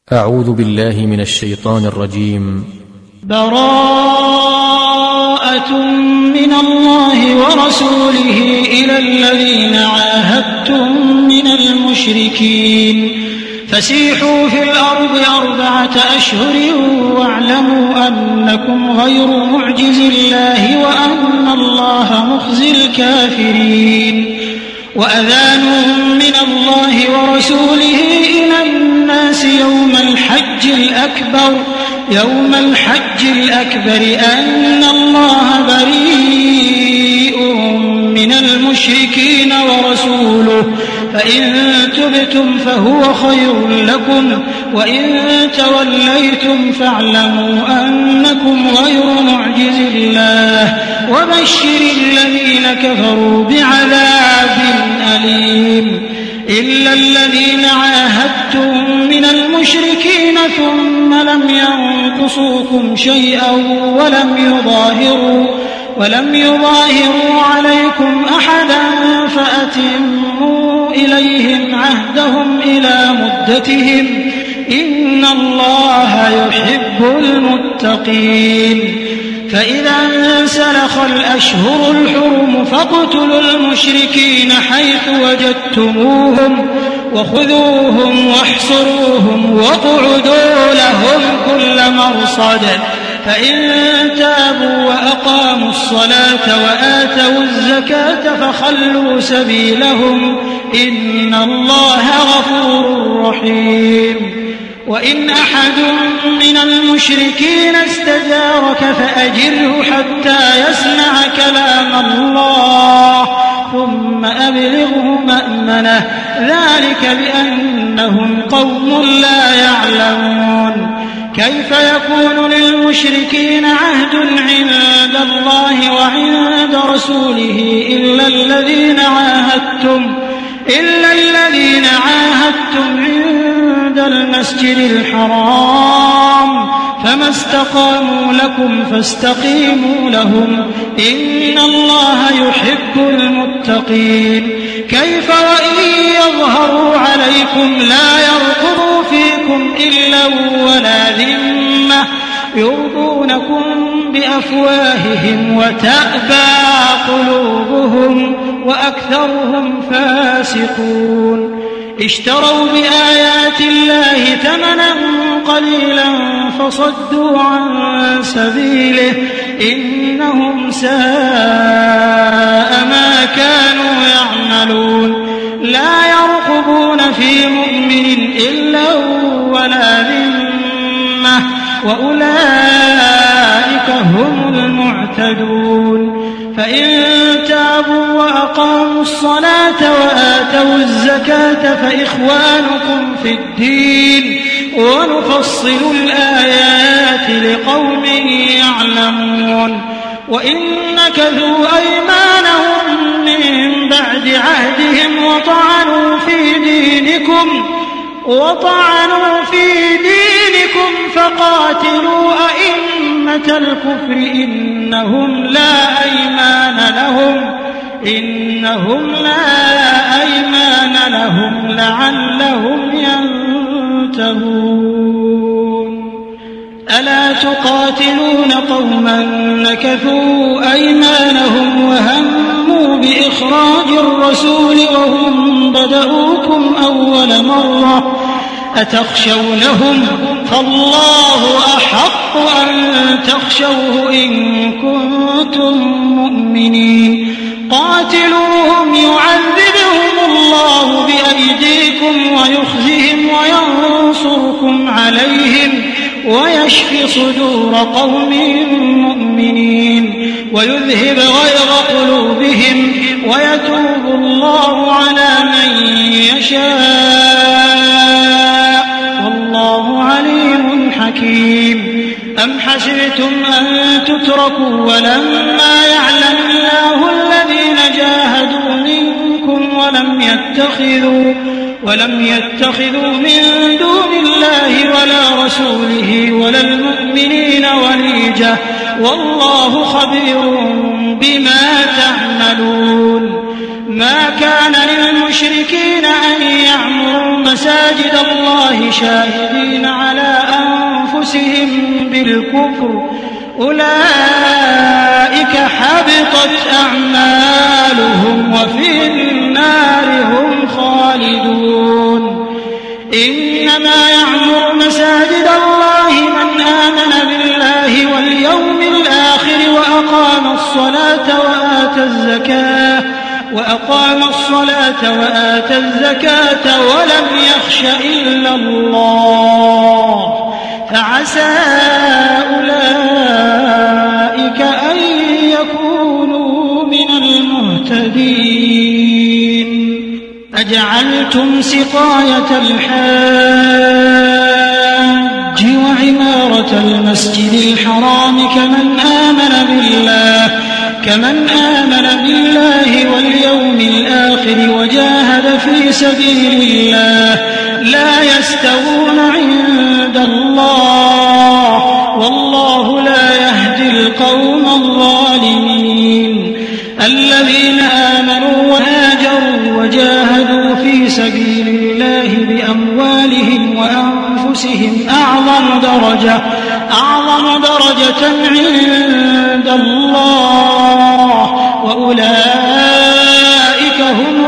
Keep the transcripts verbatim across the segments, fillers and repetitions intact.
أعوذ بالله من الشيطان الرجيم. براءة من الله ورسوله إلى الذين عاهدتم من المشركين فسيحوا في الأرض أربعة أشهر واعلموا أنكم غير معجز الله وأن الله مخزي الكافرين. وأذان من الله ورسوله إلى الناس يوم الحج الأكبر يوم الحج الأكبر أن الله بريء من المشركين ورسوله فإن تبتم فهو خير لكم وإن توليتم فاعلموا أنكم غير معجز الله وبشر الذين كفروا بعذاب أليم. إلا الذين عاهدتم من المشركين ثم لم ينقصوكم شيئا ولم يظاهروا ولم يظاهروا عليكم أحدا فأتموا إليهم عهدهم إلى مدتهم إن الله يحب المتقين. فإذا انسلخ الأشهر الحرم فاقتلوا المشركين حيث وجدتموهم وخذوهم واحصروهم واقعدوا لهم كل مرصد. فإن تابوا وأقاموا الصلاة وآتوا الزكاة فخلوا سبيلهم إن الله غفور رحيم. وإن أحد من المشركين استجارك فأجره حتى يسمع كلام الله ثم أبلغه مأمنه ذلك بأنهم قوم لا يعلمون. كيف يكون للمشركين عهد عند الله وعند رسوله إلا الذين عاهدتم إلا الذين عاهدتم عند المسجد الحرام فما استقاموا لكم فاستقيموا لهم إن الله يحب المتقين. كيف وإن يظهروا عليكم لا يرقبوا فيكم إلا ولا ذمة يرضونكم بأفواههم وتأبى قلوبهم وأكثرهم فاسقون. اشتروا بآيات الله ثمنا قليلا فصدوا عن سبيله إنهم ساء ما كانوا يعملون. لا يرقبون في مؤمن إلا ولا ذمة وأولئك هم المعتدون. فإن تابوا وأقاموا الصلاة وآتوا الزكاة فإخوانكم في الدين ونفصل الآيات لقوم يعلمون. وإن نكثوا أيمانهم من بعد عهدهم وطعنوا في دينكم وطعنوا في دينكم فقاتلوا أئمة الكفر إنهم لا أيمان لهم إنهم لا أيمان لهم لعلهم ينتهون. ألا تقاتلون قوما نكثوا أيمانهم وهموا بإخراج الرسول وهم بدؤوكم أول مرة أتخشونهم فالله أحق أن تخشوه إن كنتم مؤمنين. قاتلوهم يعذبهم الله بأيديكم ويخزهم وينصركم عليهم ويشفي صدور قوم مؤمنين ويذهب غيظ قلوبهم ويتوب الله على من يشاء والله عليم حكيم. أم حسبتم أن تتركوا ولما يعلم الله الذين جاهدوا منكم ولم يتخذوا ولم يتخذوا من دون الله ولا رسوله ولا المؤمنين وليجة والله خبير بما تعملون. ما كان للمشركين أن يعمروا مساجد الله شاهدين على أنفسهم بالكفر أولئك حبطت أعمالهم وفي النار هم خالدون إنما يعمر مساجد الله من آمن بالله واليوم الآخر وأقام الصلاة وآتى الزكاة وأقام الصلاة وآتى الزكاة ولم يخش إلا الله فعسى أولئك أن يكونوا من المهتدين أجعلتم سقاية الحاج وعمارة المسجد الحرام كمن آمن بالله كمن آمن بالله واليوم الآخر وجاهد في سبيل الله لا يستوون عند الله والله لا يهدي القوم الظالمين الذين آمنوا وهاجروا وجاهدوا في سبيل الله بأموالهم وأنفسهم أعظم درجة أعظم درجة عند الله وأولئك هم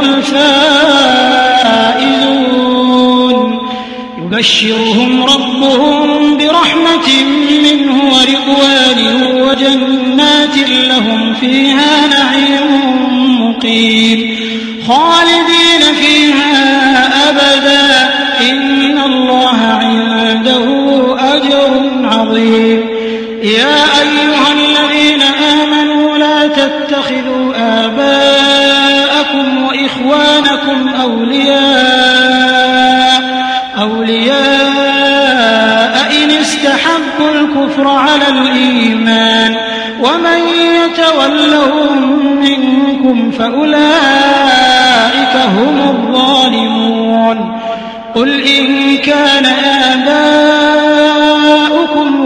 الفائزون يبشرهم ربهم برحمة منه ورضوان وجنات لهم فيها نعيم مقيم خالدين فيها أبدا إن الله عنده أجر عظيم يا أيها الذين آمنوا لا تتخذوا آباءكم وإخوانكم أولياء أولياء إن استحبوا الكفر على الإيمان ومن يتولهم منكم فأولئك هم الظالمون قل إن كان آباؤكم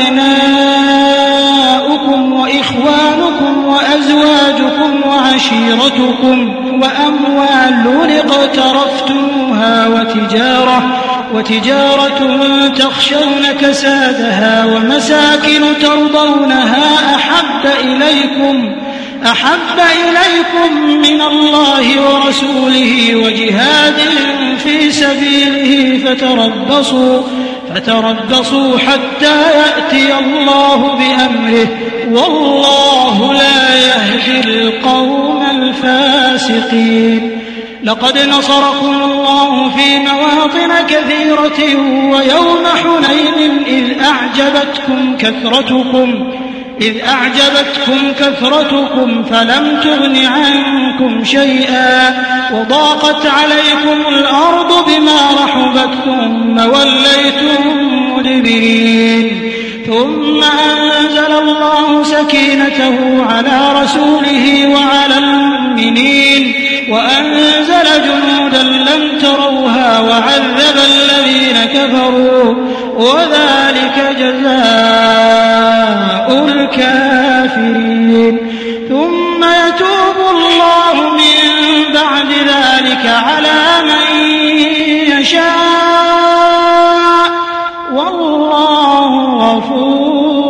وأبناؤكم وإخوانكم وأزواجكم وعشيرتكم وأموال اقترفتموها وتجارة وتجارة تخشون كسادها ومساكن ترضونها أحب إليكم أحب إليكم من الله ورسوله وجهاد في سبيله فتربصوا فتربصوا حتى يأتي الله بأمره والله لا يهدي القوم الفاسقين لقد نصركم الله في مواطن كثيرة ويوم حنين إذ أعجبتكم كثرتكم إذ أعجبتكم كثرتكم فلم تغن عنكم شيئا وضاقت عليكم الأرض بما رحبت ثم وليتم مدبرين ثم أنزل الله سكينته على رسوله وعلى المؤمنين وأنزل جنودا لم تروها وعذب الذين كفروا وذلك جزاء الكافرين ثم يتوب الله من بعد ذلك على من يشاء والله غفور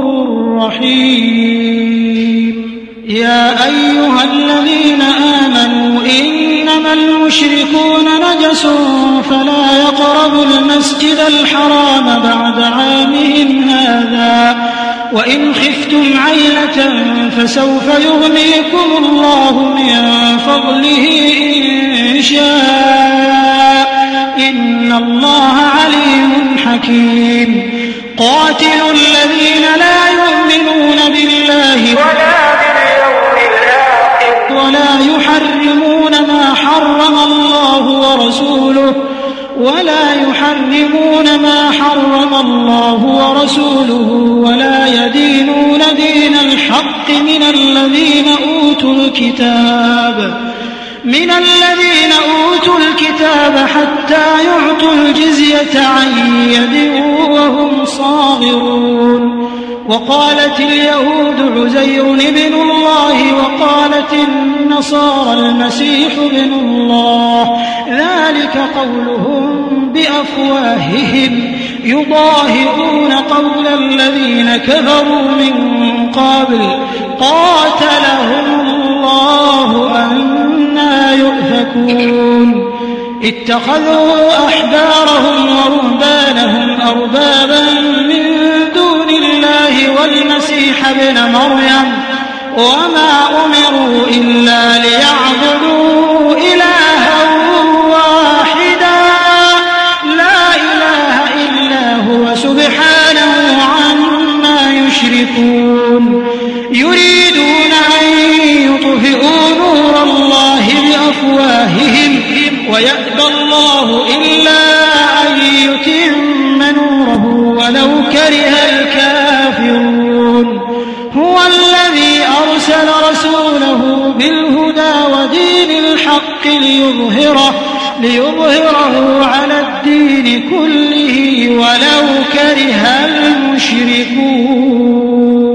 رحيم يا أيها الذين آمنوا إنما المشركون نجس فلا يقربوا المسجد الحرام بعد عامهم هذا وإن خفتم عيلة فسوف يغنيكم الله من فضله إن شاء إن الله عليم حكيم قاتلوا الذين لا يؤمنون بالله ولا باليوم الآخر ولا يحرمون ما حرم الله ورسوله ولا يحرمون ما حرم الله ورسوله ولا يدينون دين الحق من الذين أوتوا الكتاب من الذين أوتوا الكتاب حتى يعطوا الجزية عن يد وهم صاغرون. وقالت اليهود عزير ابن الله وقالت النصارى المسيح ابن الله، ذلك قولهم بأفواههم يضاهئون قول الذين كفروا من قبل قاتلهم الله أنى يؤفكون. اتخذوا أحبارهم ورهبانهم أربابا من دون الله والمسيح ابن مريم وما أمروا إلا ليعبدوا إلها واحدا لا إله إلا هو سبحانه عما يشركون. يريدون أن يطفئوا نور الله بأفواههم ويأبى الله إلا أن يتم نوره ولو كره الكافرون. هو الذي أرسل رسوله بالهدى ودين الحق ليظهره, ليظهره على الدين كله ولو كره المشركون.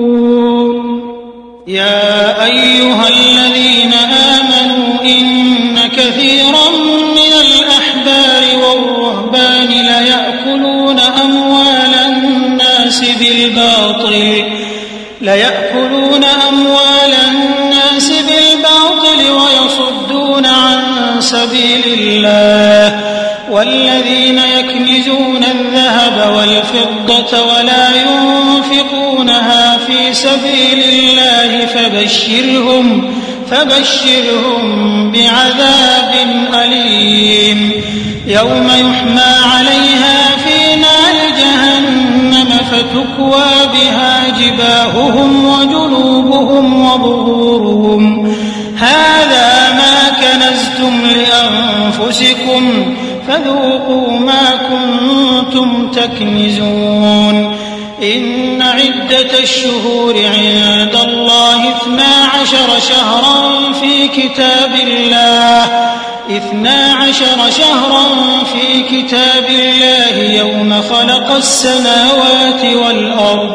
يا أيها الذين آمنوا إن كثيرا من الأحبار والرهبان ليأكلون أموال الناس بالباطل ليأكلون أموال الناس بالباطل ويصدون عن سبيل الله. والذين يكنزون الذهب والفضة ولا ينفقونها في سبيل الله فبشرهم فبشرهم بعذاب أليم يوم يحمى عليها في نار جهنم فتكوى بها جباههم وجنوبهم وظهورهم هذا ما كنزتم لأنفسكم فذوقوا ما كنتم تكنزون. إن عدة الشهور عند الله اثنا عشر شهرا في كتاب الله اثنا عشر شهرا في كتاب الله يوم خلق السماوات والأرض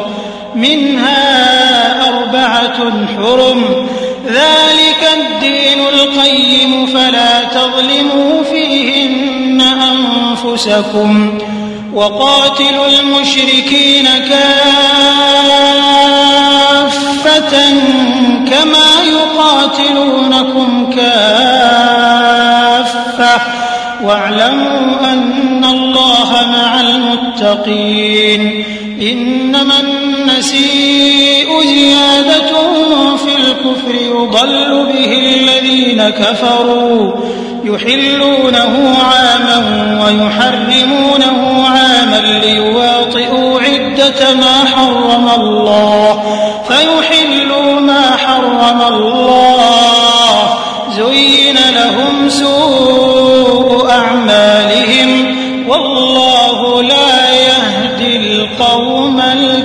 منها أربعة حرم ذلك الدين القيم فلا تظلموا فيهن أنفسكم وقاتلوا المشركين كافة كما يقاتلونكم كافة واعلموا أن الله مع المتقين. إنما النسيء زيادة في الكفر يضل به الذين كفروا يحلونه عاما ويحرمونه عاما ليواطئوا عدة ما حرم الله فيحلوا ما حرم الله. زين لهم سوء أعمالهم والله لا يهدي القوم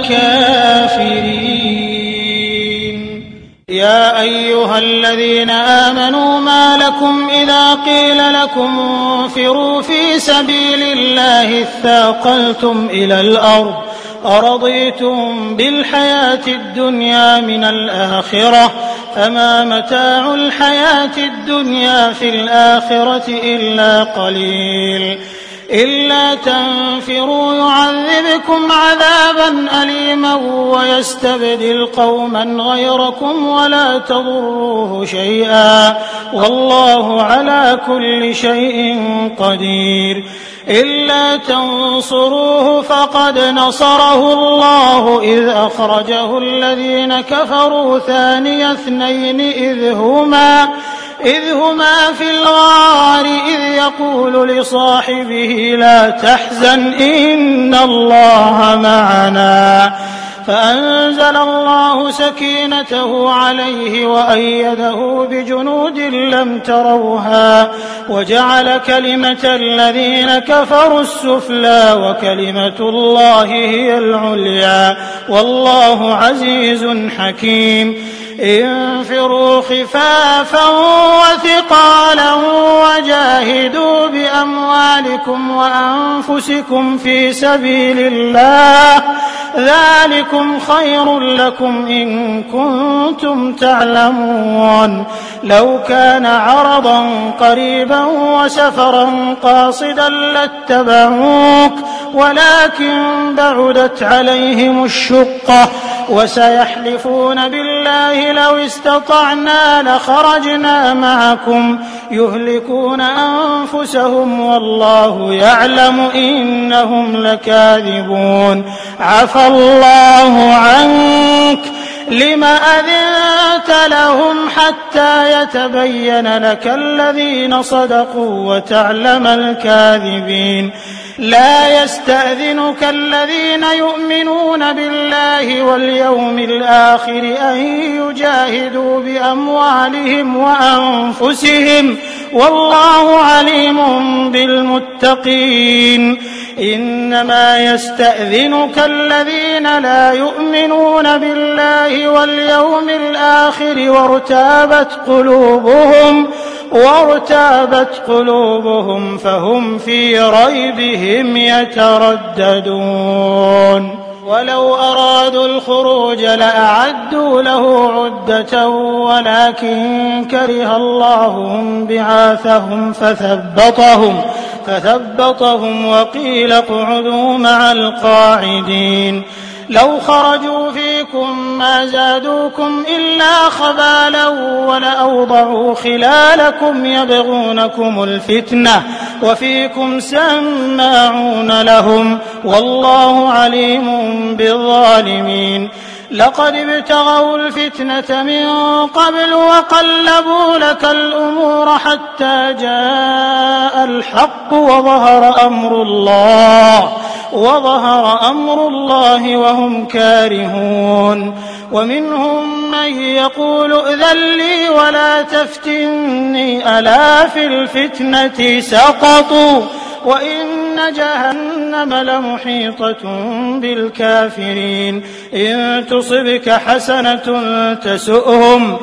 الكافرين. يا أيها الذين آمنوا ما لكم إذا قيل لكم انفروا في سبيل الله اثاقلتم إلى الأرض أرضيتم بالحياة الدنيا من الآخرة فما متاع الحياة الدنيا في الآخرة إلا قليل. إلا تنفروا يعذبكم عذابا أليما ويستبدل قوما غيركم ولا تضروه شيئا والله على كل شيء قدير. إلا تنصروه فقد نصره الله إذ أخرجه الذين كفروا ثاني اثنين إذ هما إذ هما في الغار إذ يقول لصاحبه لا تحزن إن الله معنا فأنزل الله سكينته عليه وأيده بجنود لم تروها وجعل كلمة الذين كفروا السفلى وكلمة الله هي العليا والله عزيز حكيم. انفروا خفافا وثقالا وجاهدوا بأموالكم وأنفسكم في سبيل الله ذلكم خير لكم إن كنتم تعلمون لو كان عرضا قريبا وسفرا قاصدا لاتبعوك ولكن بعدت عليهم الشقة وسيحلفون بالله لو استطعنا لخرجنا معكم يهلكون أنفسهم والله يعلم إنهم لكاذبون عفى الله عنك لم أذنت لهم حتى يتبين لك الذين صدقوا وتعلم الكاذبين لا يستأذنك الذين يؤمنون بالله واليوم الآخر أن يجاهدوا بأموالهم وأنفسهم والله عليم بالمتقين إنما يستأذنك الذين لا يؤمنون بالله واليوم الآخر وارتابت قلوبهم وارتابت قلوبهم فهم في ريبهم يترددون ولو أرادوا الخروج لأعدوا له عدة ولكن كره الله بعاثهم فثبطهم فثبطهم وقيل اقعدوا مع القاعدين لو خرجوا فيكم ما زادوكم إلا خبالا ولأوضعوا خلالكم يبغونكم الفتنة وفيكم سماعون لهم والله عليم بالظالمين لقد ابتغوا الفتنة من قبل وقلبوا لك الأمور حتى جاء الحق وظهر أمر الله وظهر أمر الله وهم كارهون ومنهم من يقول ائذن لي ولا تفتني ألا في الفتنة سقطوا وإن جهنم لمحيطة بالكافرين إن تصبك حسنة تسؤهم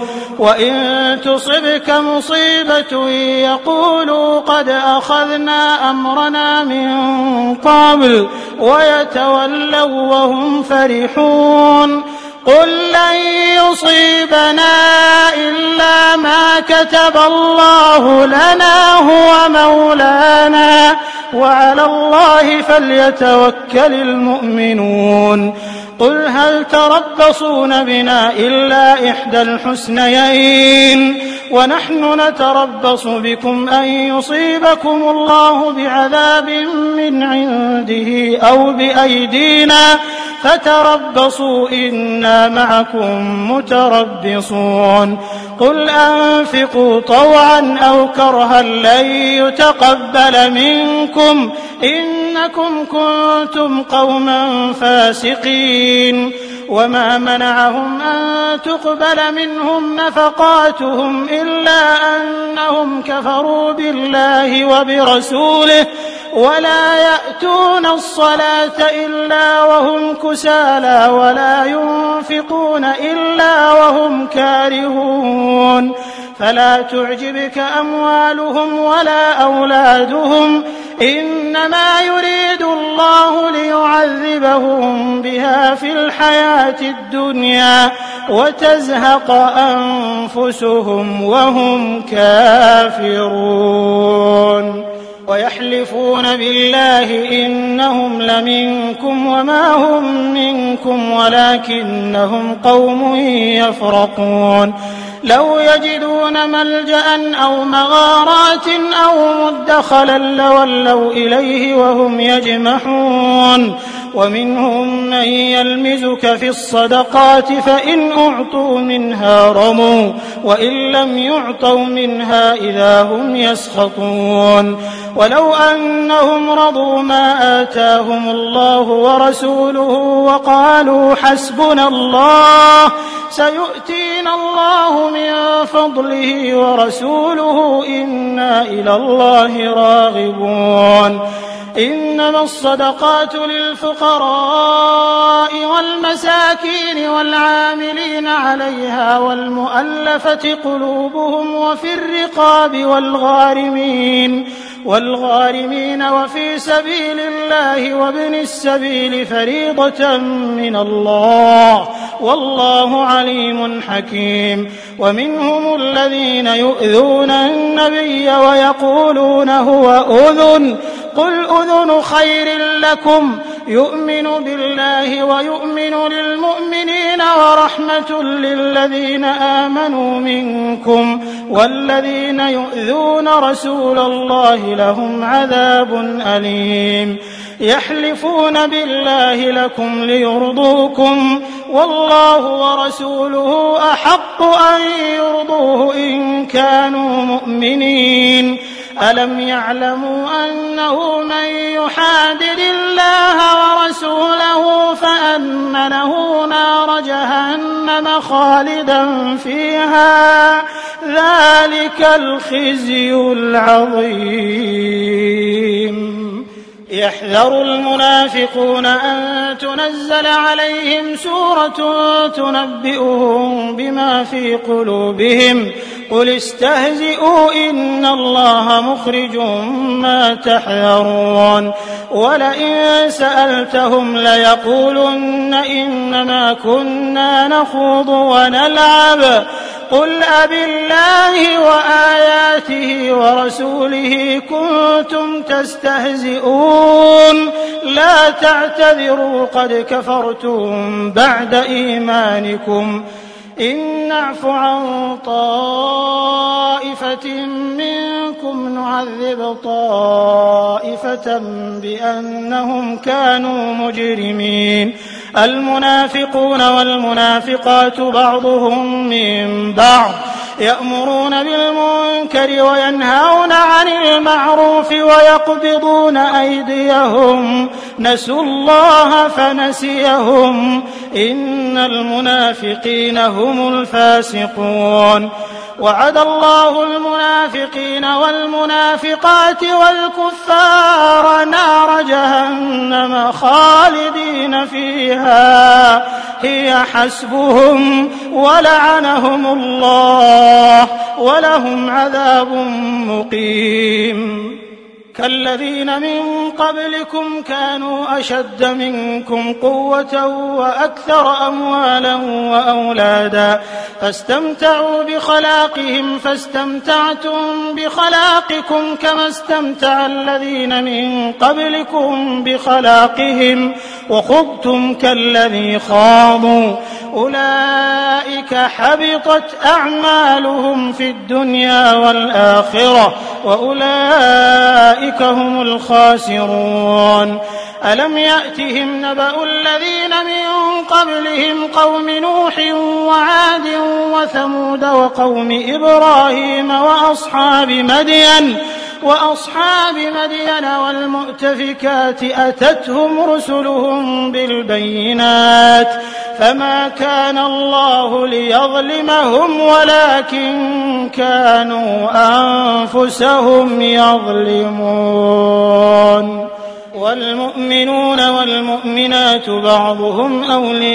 وإن تصبك مصيبة يقولوا قد أخذنا أمرنا من قبل ويتولوا وهم فرحون قل لن يصيبنا إلا ما كتب الله لنا هو مولانا وعلى الله فليتوكل المؤمنون قل هل تربصون بنا إلا إحدى الحسنيين ونحن نتربص بكم أن يصيبكم الله بعذاب من عنده أو بأيدينا فتربصوا إنا معكم متربصون قل أنفقوا طوعا أو كرها لن يتقبل منكم إنكم كنتم قوما فاسقين وما منعهم أن تقبل منهم نفقاتهم إلا أنهم كفروا بالله وبرسوله ولا يأتون الصلاة إلا وهم كسالى ولا ينفقون إلا وهم كارهون فلا تعجبك أموالهم ولا أولادهم إنما يريد الله ليعذبهم بها في الحياة الدنيا وتزهق أنفسهم وهم كافرون ويحلفون بالله إنهم لمنكم وما هم منكم ولكنهم قوم يفرقون لو يجدون ملجأ أو مغارات أو مدخلا لولوا إليه وهم يجمحون ومنهم من يلمزك في الصدقات فإن أعطوا منها رموا وإن لم يعطوا منها إذا هم يسخطون ولو أنهم رضوا ما آتاهم الله ورسوله وقالوا حسبنا الله سيؤتينا الله من فضله ورسوله إنا إلى الله راغبون إنما الصدقات للفقراء والمساكين والعاملين عليها والمؤلفة قلوبهم وفي الرقاب والغارمين والغارمين وفي سبيل الله وابن السبيل فريضة من الله والله عليم حكيم ومنهم الذين يؤذون النبي ويقولون هو أذن قل أذن خير لكم يؤمن بالله ويؤمن للمؤمنين ورحمة للذين آمنوا منكم والذين يؤذون رسول الله لهم عذاب أليم يحلفون بالله لكم ليرضوكم والله ورسوله أحق أن يرضوه إن كانوا مؤمنين ألم يعلموا أنه من يحادد الله ورسوله فأن له نار جهنم خالدا فيها ذلك الخزي العظيم يحذر المنافقون أن تنزل عليهم سورة تنبئهم بما في قلوبهم قل استهزئوا إن الله مخرج ما تحذرون ولئن سألتهم ليقولن إنما كنا نخوض ونلعب قل أبالله وآياته ورسوله كنتم تستهزئون لا تعتذروا قد كفرتم بعد إيمانكم إن نعف عن طائفة منكم نعذب طائفة بأنهم كانوا مجرمين المنافقون والمنافقات بعضهم من بعض يأمرون بالمنكر وينهون عن المعروف ويقبضون أيديهم نسوا الله فنسيهم إن المنافقين هم الفاسقون وعد الله المنافقين والمنافقات والكفار نار جهنم خالدين فيها هي حسبهم ولعنهم الله ولهم عذاب مقيم كالذين من قبلكم كانوا أشد منكم قوة وأكثر أموالا وأولادا فاستمتعوا بخلاقهم فاستمتعتم بخلاقكم كما استمتع الذين من قبلكم بخلاقهم وخضتم كالذي خاضوا أولئك حبطت أعمالهم في الدنيا والآخرة وأولئك هم الخاسرون ألم يأتهم نبأ الذين من قبلهم قوم نوح وعاد وثمود وقوم إبراهيم وأصحاب مدين وأصحاب مدين والمؤتفكات أتتهم رسلهم بالبينات فما كان الله ليظلمهم ولكن كانوا أنفسهم يظلمون والمؤمنون والمؤمنات بعضهم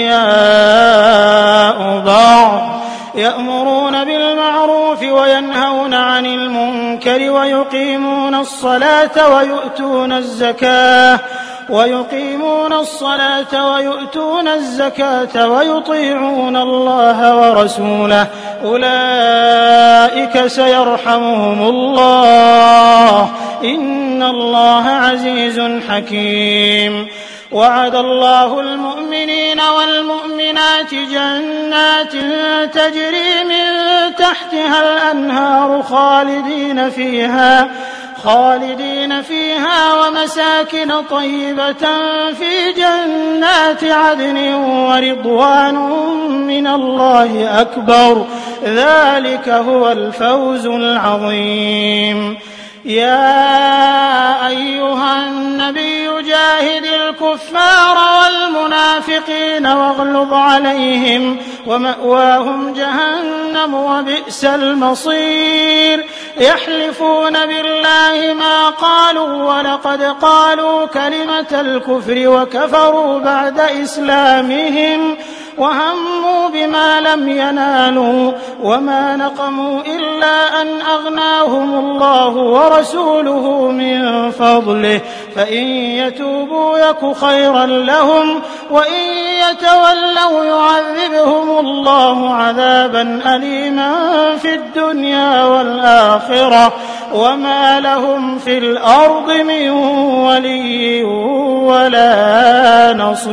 أولياء بعض يأمرون بالمعروف وينهون عن المنكر ويقيمون الصلاة ويؤتون الزكاة ويقيمون الصلاة ويؤتون الزكاة ويطيعون الله ورسوله أولئك سيرحمهم الله إن الله عزيز حكيم وعد الله المؤمنين والمؤمنات جنات تجري من تحتها الأنهار خالدين فيها خالدين فيها ومساكن طيبة في جنات عدن ورضوان من الله أكبر ذلك هو الفوز العظيم يا أيها النبي جاهد الكفار والمنافقين واغلظ عليهم ومأواهم جهنم وبئس المصير يحلفون بالله ما قالوا ولقد قالوا كلمة الكفر وكفروا بعد إسلامهم وهموا بما لم ينالوا وما نقموا إلا أن أغناهم الله ورسوله من فضله فإن يتوبوا يك خيرا لهم وإن يتولوا يعذبهم الله عذابا أليما في الدنيا والآخرة وما لهم في الأرض من ولي ولا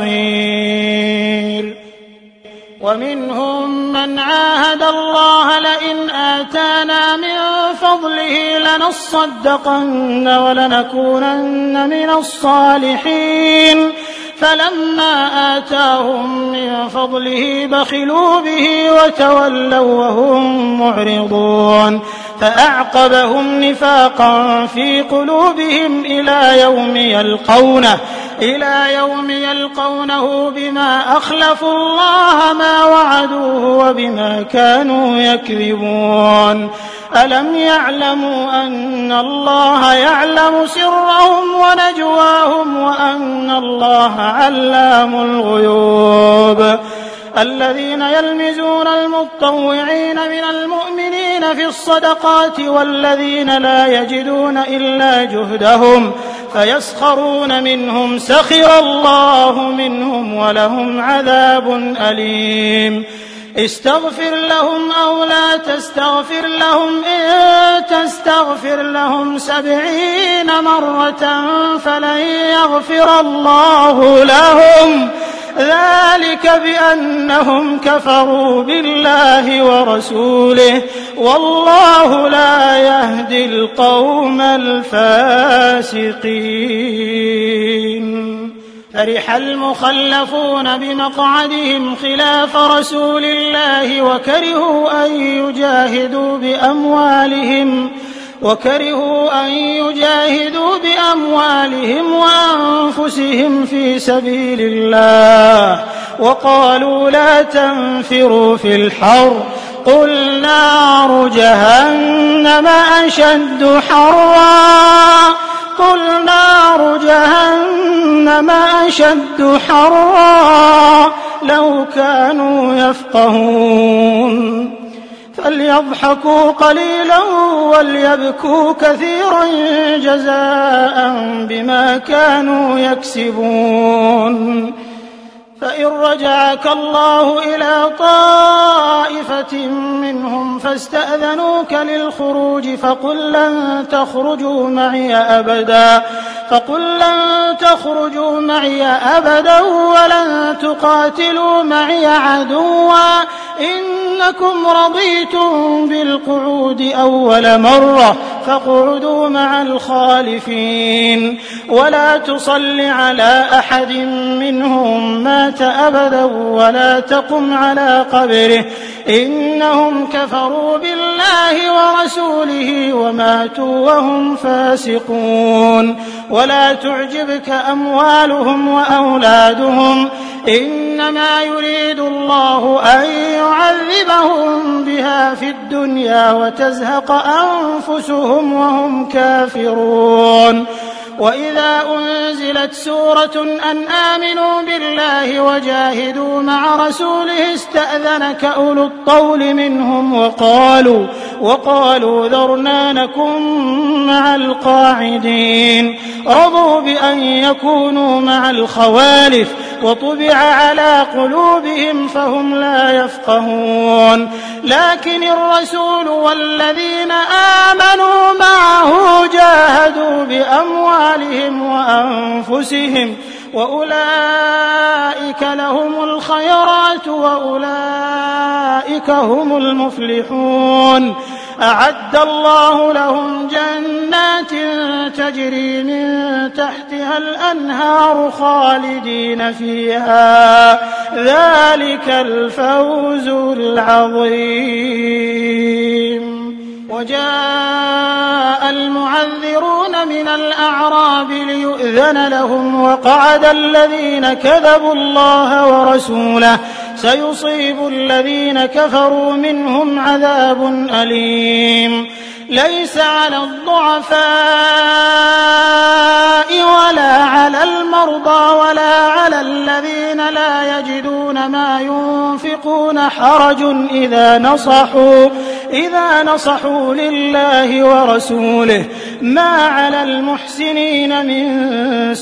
نصير. ومنهم من عاهد الله لئن آتانا من فضله لنصدقن ولنكونن من الصالحين فلما آتاهم من فضله بخلوا به وتولوا وهم معرضون فأعقبهم نفاقا في قلوبهم إلى يوم يلقونه إلى يوم يلقونه بما أخلفوا الله ما وعدوه وبما كانوا يكذبون. ألم يعلموا أن الله يعلم سرهم ونجواهم وأن الله علام الغيوب. الذين يلمزون المتطوعين من المؤمنين في الصدقات والذين لا يجدون إلا جهدهم فيسخرون منهم سخر الله منهم ولهم عذاب أليم. استغفر لهم أو لا تستغفر لهم إن تستغفر لهم سبعين مرة فلن يغفر الله لهم ذلك بأنهم كفروا بالله ورسوله والله لا يهدي القوم الفاسقين. فرح المخلفون بمقعدهم خلاف رسول الله وكرهوا أن يجاهدوا بأموالهم وكرهوا أن يجاهدوا بأموالهم وأنفسهم في سبيل الله وقالوا لا تنفروا في الحر قل نار جهنم أشد حرا قل نار جهنم أشد حرا لو كانوا يفقهون فليضحكوا قليلا وليبكوا كثيرا جزاء بما كانوا يكسبون. فإن رجعك الله إلى طائفة منهم فاستأذنوك للخروج فقل لن تخرجوا معي أبدا فقل لن تخرجوا معي أبدا ولن تقاتلوا معي عدوا إنكم رضيتم بالقعود أول مرة فاقعدوا مع الخالفين ولا تصل على أحد منهم مات أبدا ولا تقم على قبره إنهم كفروا بالله ورسوله وماتوا وهم فاسقون. ولا تعجبك أموالهم وأولادهم إنما يريد الله أن يعذبهم بها في الدنيا وتزهق أنفسهم وهم كافرون. وإذا أنزلت سورة أن آمنوا بالله وجاهدوا مع رسوله استأذنك أولو الطول منهم وقالوا وقالوا ذرنا نكن مع القاعدين رضوا بأن يكونوا مع الخوالف وطبع على قلوبهم فهم لا يفقهون. لكن الرسول والذين آمنوا معه جاهدوا بأموالهم وأنفسهم وأولئك لهم الخيرات وأولئك هم المفلحون. أعد الله لهم جنات تجري من تحتها الأنهار خالدين فيها ذلك الفوز العظيم. وجاء المعذرون من الأعراب ليؤذن لهم وقعد الذين كذبوا الله ورسوله سيصيب الذين كفروا منهم عذاب أليم ليس على الضعفاء ولا على المرضى ولا على الذين لا يجدون ما ينفقون حرج إذا نصحوا إذا نصحوا لله ورسوله ما على المحسنين من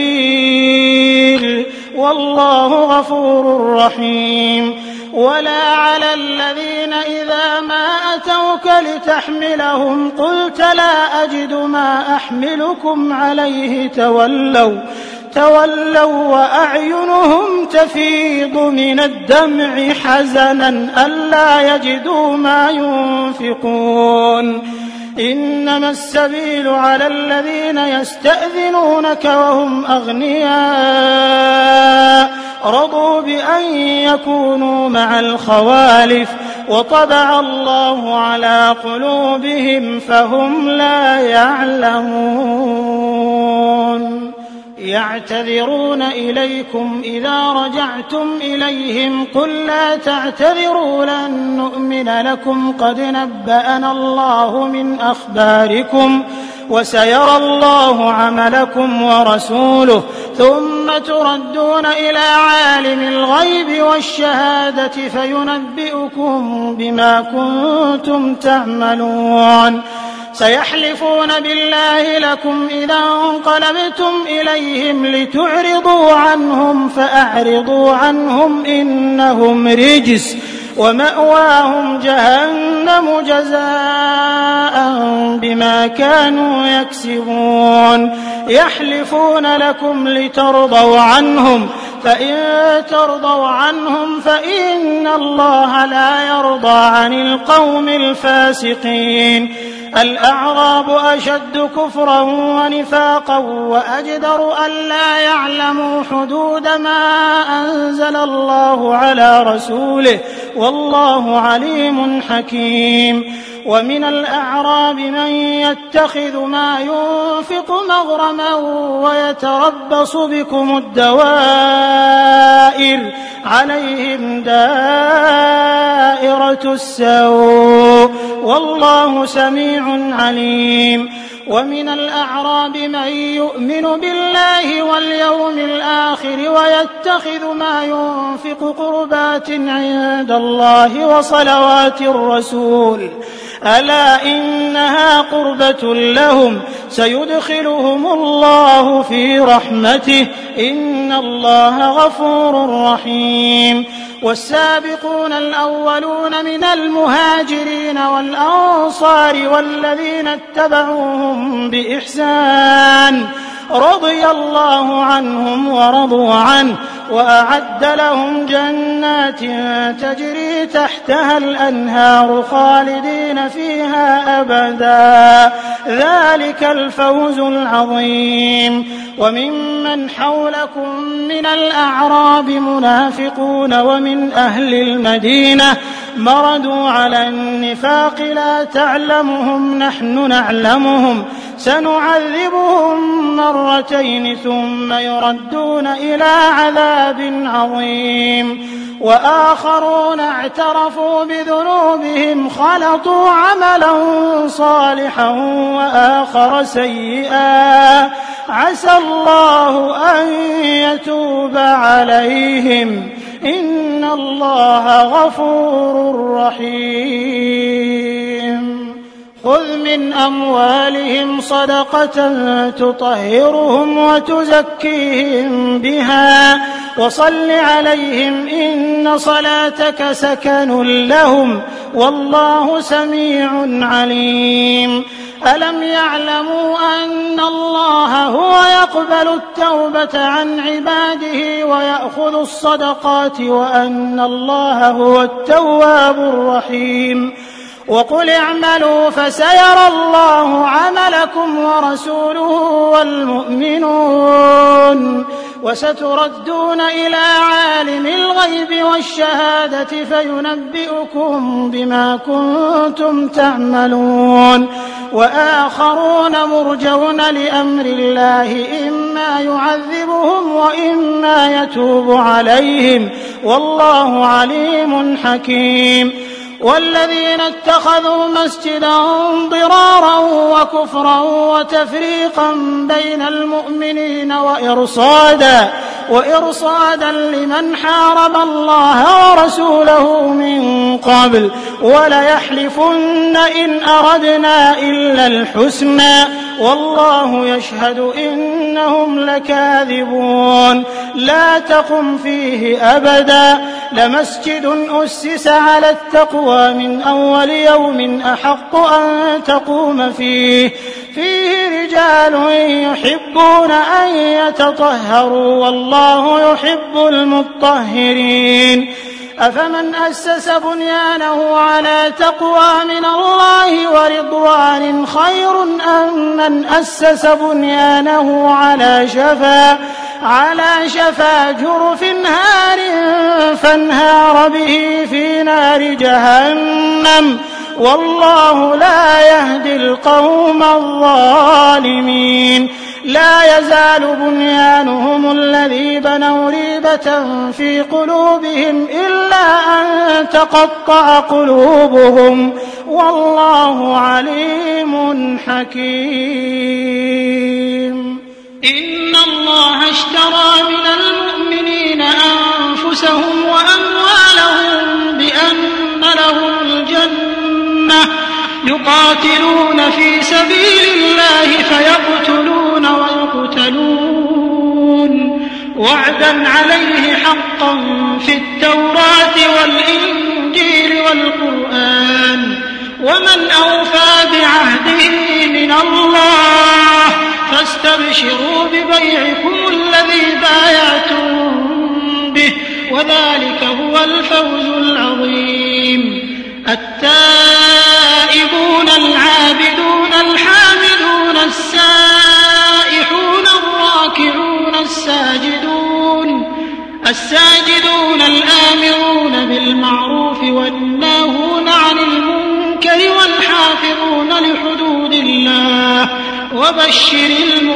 سبيل والله غفور رحيم ولا على الذين إذا ما أتوك لتحملهم قلت لا أجد ما أحملكم عليه تولوا تولوا وأعينهم تفيض من الدمع حزنا ألا يجدوا ما ينفقون إنما السبيل على الذين يستأذنونك وهم أغنياء رضوا بأن يكونوا مع الخوالف وطبع الله على قلوبهم فهم لا يعلمون يعتذرون إليكم إذا رجعتم إليهم قل لا تعتذروا لن نؤمن لكم قد نبأنا الله من أخباركم وسيرى الله عملكم ورسوله ثم تردون إلى عالم الغيب والشهادة فينبئكم بما كنتم تعملون سيحلفون بالله لكم إذا انقلبتم إليهم لتعرضوا عنهم فأعرضوا عنهم إنهم رجس ومأواهم جهنم جزاء بما كانوا يكسبون يحلفون لكم لترضوا عنهم فإن ترضوا عنهم فإن الله لا يرضى عن القوم الفاسقين الأعراب أشد كفرا ونفاقا وأجدر ألا يعلموا حدود ما أنزل الله على رسوله والله عليم حكيم ومن الأعراب من يتخذ ما ينفق مغرما ويتربص بكم الدوائر عليهم دائرة السوء والله سميع عليم ومن الأعراب من يؤمن بالله واليوم الآخر ويتخذ ما ينفق قربات عند الله وصلوات الرسول ألا إنها قربة لهم سيدخلهم الله في رحمته إن الله غفور رحيم والسابقون الأولون من المهاجرين والأنصار والذين اتبعوهم بإحسان رضي الله عنهم ورضوا عنه وأعد لهم جنات تجري تحتها الأنهار خالدين فيها أبدا ذلك الفوز العظيم وممن حولكم من الأعراب منافقون ومن أهل المدينة مردوا على النفاق لا تعلمهم نحن نعلمهم سنعذبهم مرتين ثم يردون إلى عذاب عظيم وآخرون اعترفوا بذنوبهم خلطوا عملا صالحا وآخر سيئا عسى الله أن يتوب عليهم إن الله غفور رحيم خذ من أموالهم صدقة تطهرهم وتزكيهم بها وصل عليهم إن صلاتك سكن لهم والله سميع عليم ألم يعلموا أن الله هو يقبل التوبة عن عباده ويأخذ الصدقات وأن الله هو التواب الرحيم وقل اعملوا فسيرى الله عملكم ورسوله والمؤمنون وستردون إلى عالم الغيب والشهادة فينبئكم بما كنتم تعملون وآخرون مرجون لأمر الله إما يعذبهم وإما يتوب عليهم والله عليم حكيم والذين اتخذوا مسجدا ضرارا وكفرا وتفريقا بين المؤمنين وإرصادا وإرصادا لمن حارب الله ورسوله من قبل وليحلفن إن أردنا إلا الحسنى والله يشهد إنهم لكاذبون لا تقم فيه أبدا لمسجد أسس على التقوى من أول يوم أحق أن تقوم فيه فيه رجال يحبون أن يتطهروا والله يحب المطهرين أفمن أسس بنيانه على تقوى من الله ورضوان خير أم من أسس بنيانه على شفا على شفا جرف هار فانهار به في نار جهنم والله لا يهدي القوم الظالمين لا يزال بنيانهم الذي بنوا ريبة في قلوبهم إلا أن تقطع قلوبهم والله عليم حكيم إن الله اشترى من المؤمنين أنفسهم وأموالهم بأن لهم الجنة يقاتلون في سبيل الله فيقتلون ويقتلون وعدا عليه حقا في التوراة والإنجيل والقرآن ومن أوفى بعهده من الله فاستبشروا ببيعكم الذي بايعتم به وذلك هو الفوز العظيم التائبون العابدون الحامدون السائحون الراكعون الساجدون الساجدون الآمرون بالمعروف والناهون عن المنكر والحافظون لحدود الله وبشر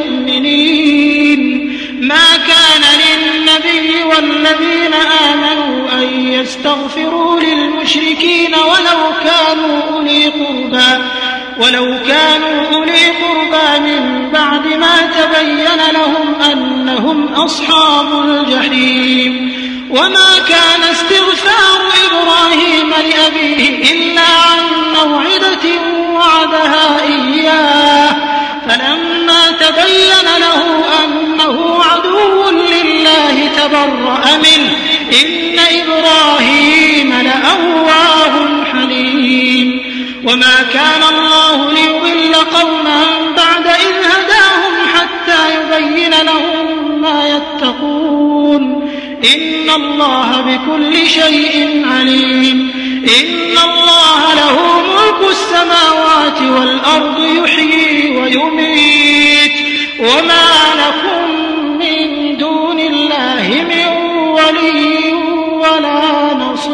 المؤمنين ما كان للنبي والذين آمنوا أن يستغفروا للمشركين ولو كانوا أولي قربى ولو كانوا أولي قربى من بعد ما تبين لهم أنهم أصحاب الجحيم وما كان استغفار إبراهيم لأبيه إلا عن موعدة وعدها إياه فلما تبين له أنه عدو لله تبرأ منه إن إبراهيم لأواه حليم وما كان الله ليضل قوما بعد إذ هداهم حتى يبين لهم ما يتقون إن الله بكل شيء عليم إن الله له ملك السماوات والأرض يحيي ويميت وما لكم من دون الله من ولي ولا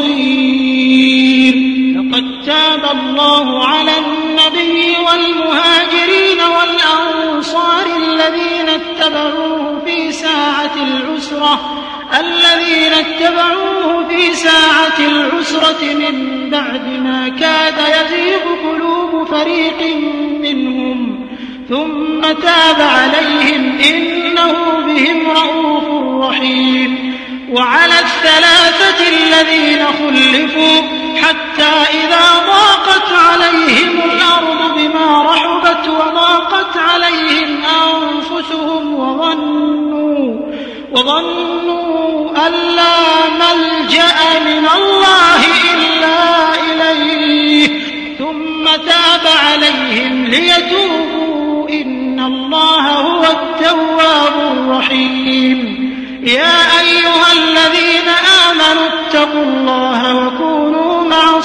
نصير لقد تاب الله على النبي والمهاجرين والأنصار الذين اتبعوه في ساعة العسرة الذين اتبعوه في ساعة العسرة من بعد ما كاد يزيغ قلوب فريق منهم ثم تاب عليهم إنه بهم رءوف رحيم وعلى الثلاثة الذين خلفوا حتى إذا ضاقت عليهم الأرض بما رحبت وضاقت عليهم أنفسهم وظنوا وظنوا أن لا ملجأ من الله إلا إليه ثم تاب عليهم ليتوبوا إن الله هو التواب الرحيم يا أيها الذين آمنوا اتقوا الله وكونوا مع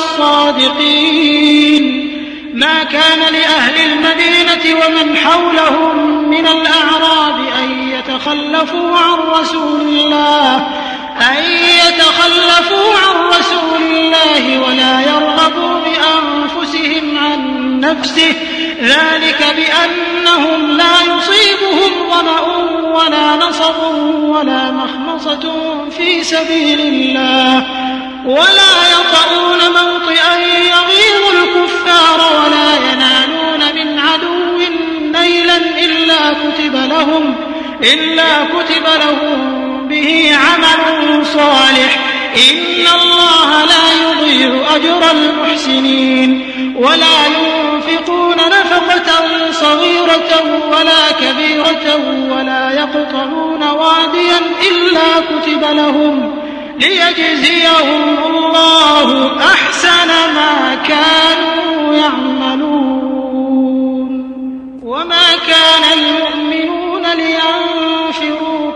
الصادقين ما كان لأهل المدينة ومن حولهم من الأعراب أن يتخلفوا عن رسول الله أن يتخلفوا عن رسول الله ولا يرغبوا بأنفسهم عن نفسه ذلك بأنهم لا يصيبهم ظمأ ولا نصب ولا مخمصة في سبيل الله ولا يطؤون موطئا يغيظ الكفار ولا ينالون من عدو نيلا إلا كتب لهم إلا كتب لهم به عمل صالح إن الله لا يضيع أجر المحسنين ولا ينفقون نفقة صغيرة ولا كبيرة ولا يقطعون واديا إلا كتب لهم ليجزيهم الله أحسن ما كانوا يعملون وما كان المؤمنون لينفروا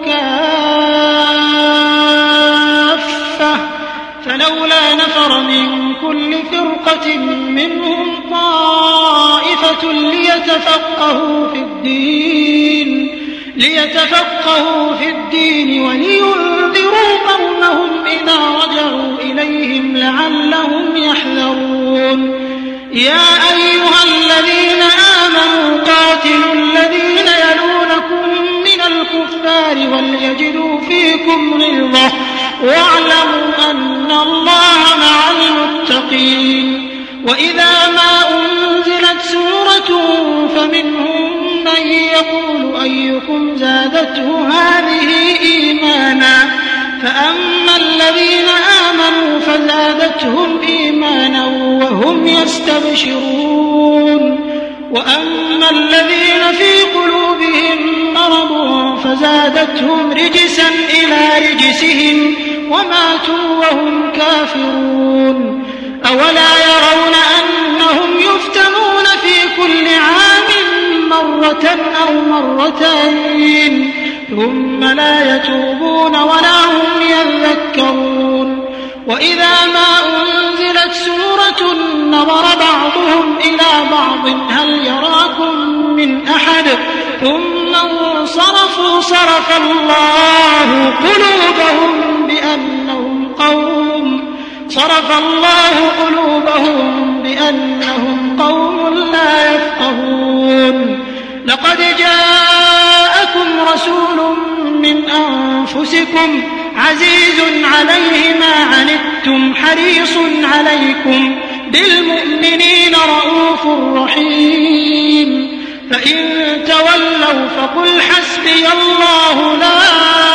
كافة فلولا نفر من كل فرقة منهم طائفة ليتفقهوا في الدين ليتفقهوا في الدين ولينذروا قومهم إذا رجعوا إليهم لعلهم يحذرون يا أيها الذين آمنوا قاتلوا الذين يلونكم من الكفار وليجدوا فيكم غلظة واعلموا أن الله مع المتقين وإذا ما أنزلت سورة فمنهم من يقول أيكم زادته هذه إيمانا فأما الذين آمنوا فزادتهم إيمانا وهم يستبشرون وأما الذين في قلوبهم مرض فزادتهم رجسا إلى رجسهم وماتوا وهم كافرون أولا يرون أنهم يفتنون في كل عام مرة أو مرتين ثم لا يتوبون ولا هم يذكرون وإذا ما أنزلت سورة نظر بعضهم إلى بعض هل يراكم من أحد ثم انصرفوا صرف الله قلوبهم بأنهم قوم صرف الله قلوبهم بأنهم قوم لا يفقهون لقد جاءكم رسول من أنفسكم عزيز عليه ما عنتم حريص عليكم بالمؤمنين رؤوف رحيم فإن تولوا فقل حسبي الله لا